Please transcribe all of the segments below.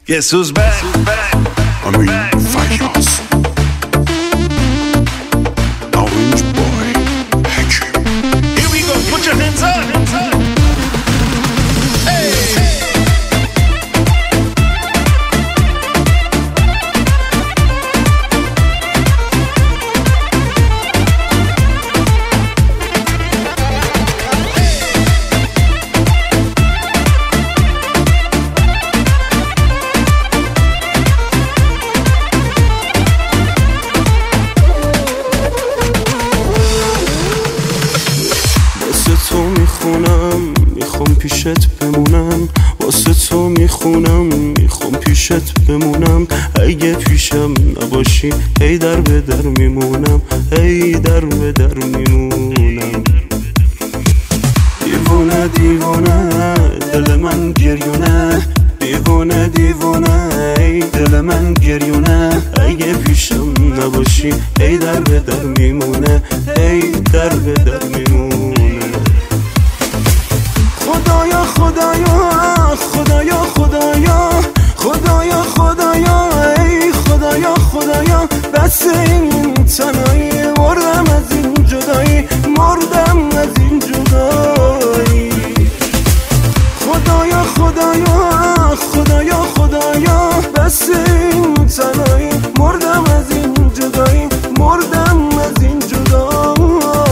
Guess who's back? Faiyaz, Orange Boy, Hakim. Here we go, put your hands up. Hey. میخوام پیشت بمونم، واسه تو میخوام پیشت بمونم. اگه پیشم نباشی هی در به در میمونم، هی در به در میمونم. دیوونه دیوونه دل من گریونه، دیوونه دیوونه ای دل من گریونه. اگه پیشم نباشی هی در به در میمونه، هی در به در میمونه. خدایا خدایا خدایا خدایا خدایا خدایا ای خدایا خدایا، بس این تنهایی مردم از این جدایی، مردم از این جدایی. خدایا خدایا خدایا خدایا، بس این تنهایی مردم از این جدایی، مردم از این جدایی.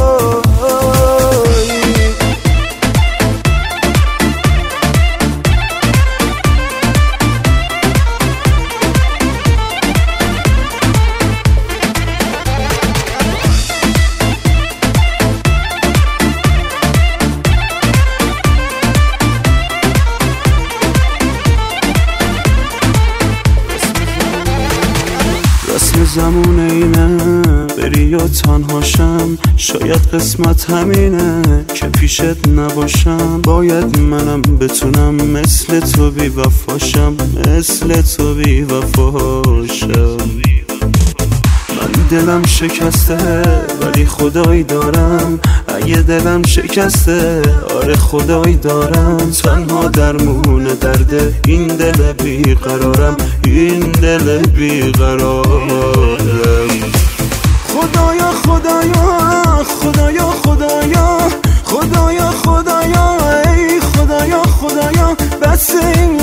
زمونه اینه بری یا تنهاشم، شاید قسمت همینه که پیشت نباشم. باید منم بتونم مثل تو بی وفاشم، مثل تو بی وفاشم. من دلم شکسته ولی خدایی دارم، اگه دلم شکسته آره خدایی دارم. تنها درمون درده این دل بیقرارم، این دل بیقرارم. خدایا خدایا خدایا خدایا خدایا خدایا ای خدایا خدایا، بس این